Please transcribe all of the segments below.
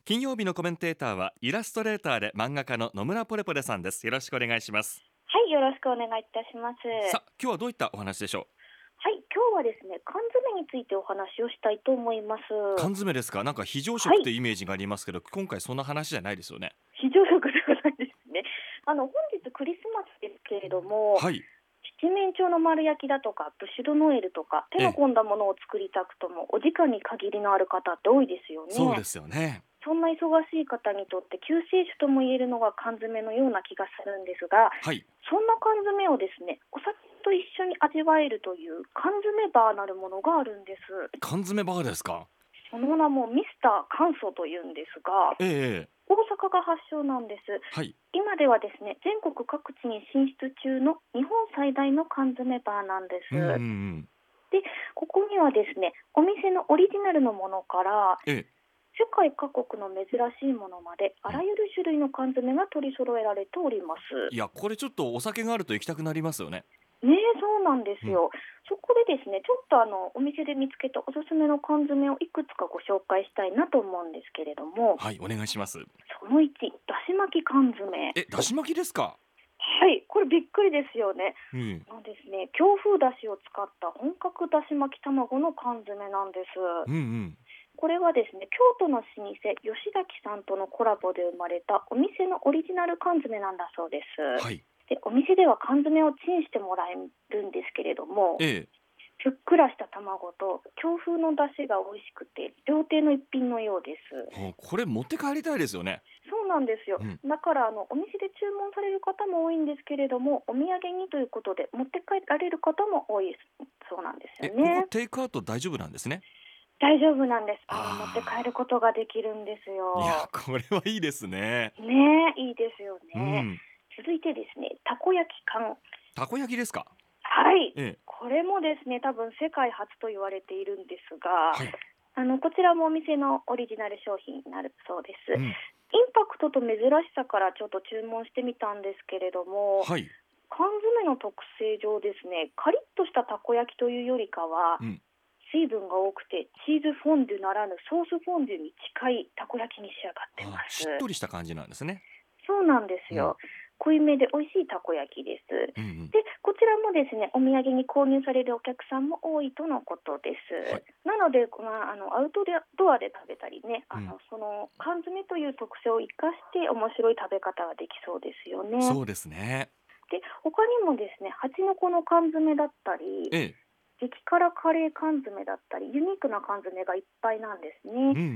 金曜日のコメンテーターはイラストレーターで漫画家の野村ポレポレさんです。よろしくお願いします。 はい、よろしくお願いいたします。 さあ、今日はどういったお話でしょはい、今日はですね、缶詰についてお話をしたいと思います。 う。缶詰ですか。なんか非常はい、 食ってイメージがありますけど、今回そんな話じゃないですよね。 非常食ではないですね。本日クリスマスですけれども、 はい。 七面鳥の丸焼きだとか、ブシュドノエルとか、手のええ、 込んだものを作りたくとも、お時間に限りのある方って多いですよね。 そうですよね。 そんな忙しい方にとって救世主とも言えるのが缶詰のような気がするんですが、 はい。 そんな缶詰をですね、お酒と一緒に味わえるという缶詰バーなるものがあるんです。 缶詰バーですか。 その名もミスター乾燥というんですが、 ええ、ええ、 大阪が発祥なんです。 はい。 今ではですね、全国各地に進出中の日本最大の缶詰バーなんでうんうんうす。 ん。 で、ここにはですね、お店のオリジナルのものからええ、 世界各国の珍しいものまであうん。 らゆる種類の缶詰が取り揃えられております。 いや、これちょっとお酒があると行きたくなりますよね。 ねえ、そうなんでうん。 すよ。そこでですね、ちょっとお店で見つけたおすすめの缶詰をいくつかご紹介したいなと思うんですけれども、 はい、お願いします。 その1、だし巻き缶詰。 え、だし巻きですか。 はい、これびっくりですよね。 うん。 ですね、京風だしを使った本格だし巻き卵の缶詰なんです。 うんうん。 これはですね、京都の老舗吉崎さんとのコラボで生まれたお店のオリジナル缶詰なんだそうです。 はい。 で、お店では缶詰をチンしてもらえるんですけれども、 ええ。 ふっくらした卵と京風の出汁が美味しくて料亭の一品のようです。 これ持って帰りたいですよね。 そうなんですよ。 うん。 だからお店で注文される方も多いんですけれども、お土産にということで持って帰られる方も多いそうなんですえ、 よね。 ここテイクアウト大丈夫なんですね。 大丈夫なんです。持って帰るあことができるんですあ、いや、 よ。 これはいいですね。 ねえ、いいですよね。 うん。 続いてですね、たこ焼き缶。 たこ焼きですか。 はい。 ええ、 これもですね、多分世界初と言われているんですが、 はい。 こちらもお店のオリジナル商品になるそうです。 うん。 インパクトと珍しさからちょっと注文してみたんですけれども、 はい。 缶詰の特性上ですね、カリッとしたたこ焼きというよりかは、 うん。 水分が多くてチーズフォンデュならぬソースフォンデュに近いたこ焼きに仕上がってまあ、しっとす。 りした感じなんですね。 そうなんですうん。 よ。濃いめで美味しいたこ焼きです。 うんうん。 で、こちらもですね、お土産に購入されるお客さんも多いとのことではい。 す。なので、アウトドアで食べたりね、 うん。 その缶詰という特性を生かして面白い食べ方ができそうですよね。 そうですね。 で、他にもですね、蜂の子の缶詰だったり、 ええ。 激辛カレー缶詰だったり、ユニークな缶詰がいっぱいなんですね。 うんうんうん。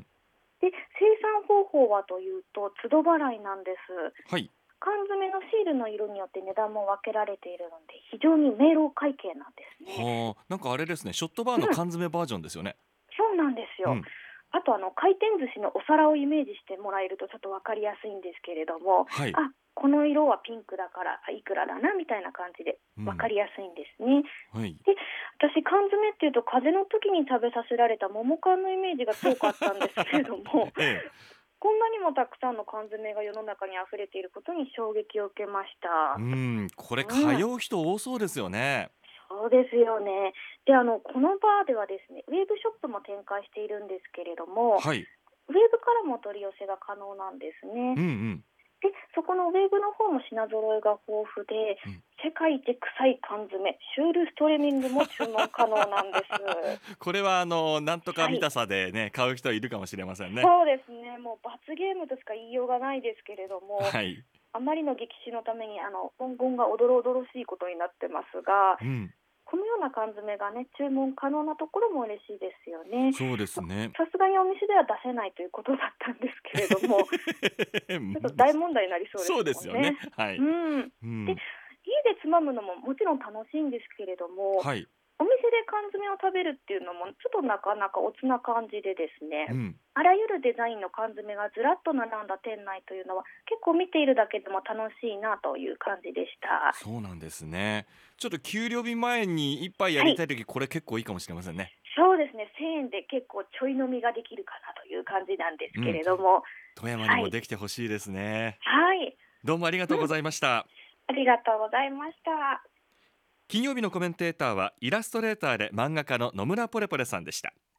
で、生産方法はというと、都度払いなんです。 はい。 缶詰のシールの色によって値段も分けられているので、非常に明朗会計なんですね。 はあ、なんかあれですね、ショットバーのうん、 缶詰バージョンですよね。 そうなんですよ。 うん。 あと回転寿司のお皿をイメージしてもらえるとちょっと分かりやすいんですけれども、 はい。 この色はピンクだからいくらだなみたいな感じで分かうん。 りやすいんですね。 はい。 で、私缶詰っていうと風邪の時に食べさせられた桃缶のイメージが強かったんですけれども、 ええ。 こんなにもたくさんの缶詰が世の中に溢れていることに衝撃を受けました。 これ通うん、 う人多そうですよね。 そうですよね。で、このバーではですね、ウェブショップも展開しているんですけれども、 はい。 ウェブからも取り寄せが可能なんですね。 うんうん。 で、そこのウェブの方も品揃えが豊富で、 うん。 世界一臭い缶詰、シュールストレミングも注文可能なんです。 これはなんとかはい。 見たさでね、買う人いるかもしれませんね。 そうですね。もう罰ゲームとしか言いようがないですけれども、 はい。 あまりの激死のために文言がおどろおどろしいことになってますが、 うん。 このような缶詰がね、注文可能なところも嬉しいですよね。 そうですね。 さすがにお店では出せないということだったんですけれども、ちょっと大問題になりそうでそうすですよね。 もんね。 はい。 うん。で、 うん。 家でつまむのももちろん楽しいんですけれども、 はい。 お店で缶詰を食べるっていうのもちょっとなかなかおつな感じでですね、 うん。 あらゆるデザインの缶詰がずらっと並んだ店内というのは結構見ているだけでも楽しいなという感じでした。 そうなんですね。ちょっと給料日前に一杯やはい。 りたいとき、これ結構いいかもしれませんね。 そうですね、1000円で結構ちょい飲みができるかなという感じなんですけうん。 れども、 富山にはい。 もできてほしいですね。 はい。 どうもありがとうごうん。 ざいました。 ありがとうございました。 金曜日のコメンテーターはイラストレーターで漫画家の野村ポレポレさんでした。